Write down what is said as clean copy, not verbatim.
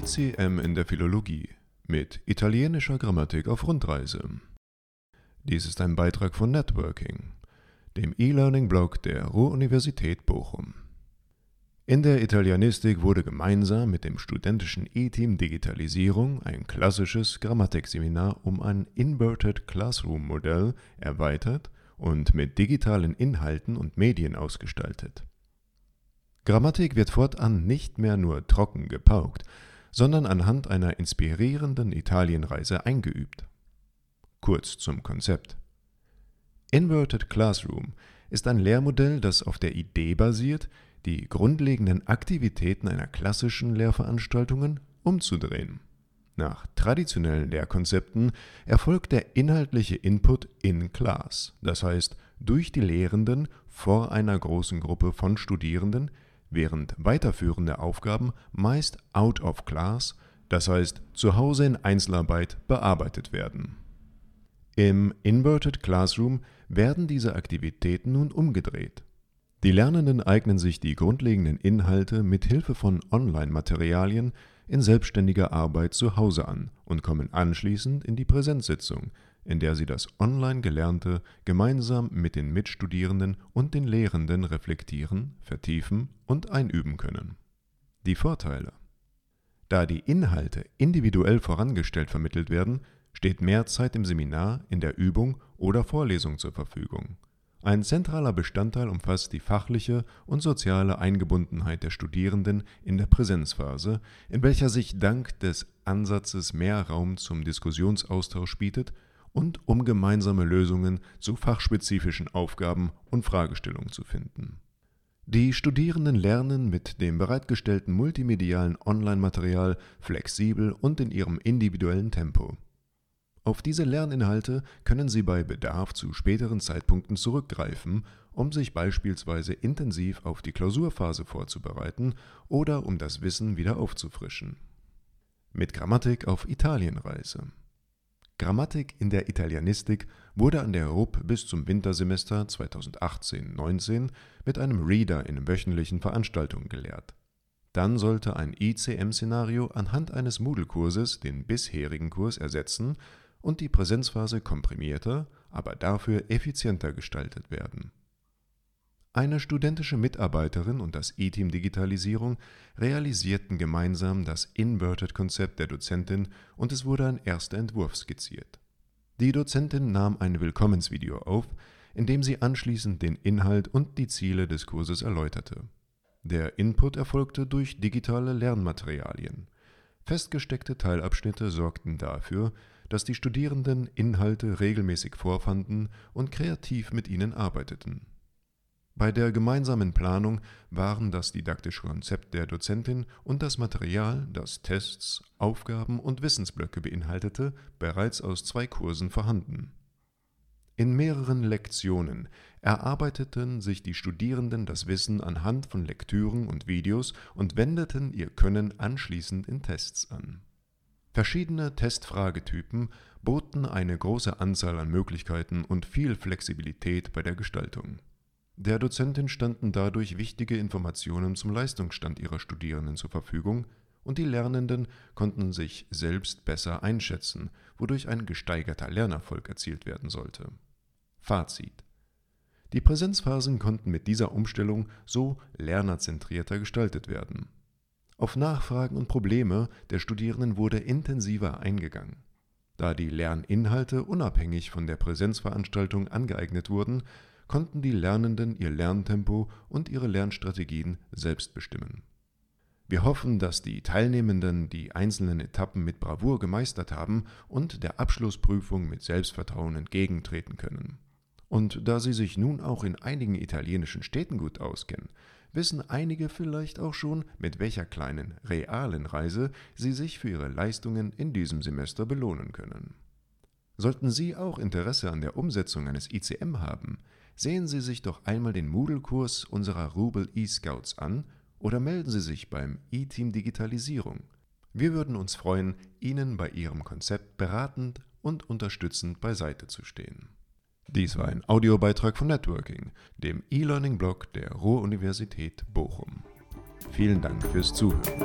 ICM in der Philologie mit italienischer Grammatik auf Rundreise. Dies ist ein Beitrag von Networking, dem E-Learning-Blog der Ruhr-Universität Bochum. In der Italianistik wurde gemeinsam mit dem studentischen E-Team Digitalisierung ein klassisches Grammatikseminar um ein Inverted Classroom Modell erweitert und mit digitalen Inhalten und Medien ausgestaltet. Grammatik wird fortan nicht mehr nur trocken gepaukt, sondern anhand einer inspirierenden Italienreise eingeübt. Kurz zum Konzept. Inverted Classroom ist ein Lehrmodell, das auf der Idee basiert, die grundlegenden Aktivitäten einer klassischen Lehrveranstaltung umzudrehen. Nach traditionellen Lehrkonzepten erfolgt der inhaltliche Input in Class, das heißt durch die Lehrenden vor einer großen Gruppe von Studierenden, während weiterführende Aufgaben meist out of class, das heißt zu Hause in Einzelarbeit, bearbeitet werden. Im Inverted Classroom werden diese Aktivitäten nun umgedreht. Die Lernenden eignen sich die grundlegenden Inhalte mit Hilfe von Online-Materialien in selbstständiger Arbeit zu Hause an und kommen anschließend in die Präsenzsitzung, in der sie das online Gelernte gemeinsam mit den Mitstudierenden und den Lehrenden reflektieren, vertiefen und einüben können. Die Vorteile: Da die Inhalte individuell vorangestellt vermittelt werden, steht mehr Zeit im Seminar, in der Übung oder Vorlesung zur Verfügung. Ein zentraler Bestandteil umfasst die fachliche und soziale Eingebundenheit der Studierenden in der Präsenzphase, in welcher sich dank des Ansatzes mehr Raum zum Diskussionsaustausch bietet und um gemeinsame Lösungen zu fachspezifischen Aufgaben und Fragestellungen zu finden. Die Studierenden lernen mit dem bereitgestellten multimedialen Online-Material flexibel und in ihrem individuellen Tempo. Auf diese Lerninhalte können sie bei Bedarf zu späteren Zeitpunkten zurückgreifen, um sich beispielsweise intensiv auf die Klausurphase vorzubereiten oder um das Wissen wieder aufzufrischen. Mit Grammatik auf Italienreise. Grammatik in der Italianistik wurde an der RUB bis zum Wintersemester 2018/19 mit einem Reader in wöchentlichen Veranstaltungen gelehrt. Dann sollte ein ICM-Szenario anhand eines Moodle-Kurses den bisherigen Kurs ersetzen und die Präsenzphase komprimierter, aber dafür effizienter gestaltet werden. Eine studentische Mitarbeiterin und das E-Team Digitalisierung realisierten gemeinsam das Inverted-Konzept der Dozentin und es wurde ein erster Entwurf skizziert. Die Dozentin nahm ein Willkommensvideo auf, in dem sie anschließend den Inhalt und die Ziele des Kurses erläuterte. Der Input erfolgte durch digitale Lernmaterialien. Festgesteckte Teilabschnitte sorgten dafür, dass die Studierenden Inhalte regelmäßig vorfanden und kreativ mit ihnen arbeiteten. Bei der gemeinsamen Planung waren das didaktische Konzept der Dozentin und das Material, das Tests, Aufgaben und Wissensblöcke beinhaltete, bereits aus 2 Kursen vorhanden. In mehreren Lektionen erarbeiteten sich die Studierenden das Wissen anhand von Lektüren und Videos und wendeten ihr Können anschließend in Tests an. Verschiedene Testfragetypen boten eine große Anzahl an Möglichkeiten und viel Flexibilität bei der Gestaltung. Der Dozentin standen dadurch wichtige Informationen zum Leistungsstand ihrer Studierenden zur Verfügung und die Lernenden konnten sich selbst besser einschätzen, wodurch ein gesteigerter Lernerfolg erzielt werden sollte. Fazit: Die Präsenzphasen konnten mit dieser Umstellung so lernerzentrierter gestaltet werden. Auf Nachfragen und Probleme der Studierenden wurde intensiver eingegangen. Da die Lerninhalte unabhängig von der Präsenzveranstaltung angeeignet wurden, konnten die Lernenden ihr Lerntempo und ihre Lernstrategien selbst bestimmen. Wir hoffen, dass die Teilnehmenden die einzelnen Etappen mit Bravour gemeistert haben und der Abschlussprüfung mit Selbstvertrauen entgegentreten können. Und da sie sich nun auch in einigen italienischen Städten gut auskennen, wissen einige vielleicht auch schon, mit welcher kleinen, realen Reise sie sich für ihre Leistungen in diesem Semester belohnen können. Sollten Sie auch Interesse an der Umsetzung eines ICM haben, sehen Sie sich doch einmal den Moodle-Kurs unserer Rubel eScouts an oder melden Sie sich beim E-Team Digitalisierung. Wir würden uns freuen, Ihnen bei Ihrem Konzept beratend und unterstützend beiseite zu stehen. Dies war ein Audiobeitrag von Networking, dem E-Learning-Blog der Ruhr-Universität Bochum. Vielen Dank fürs Zuhören.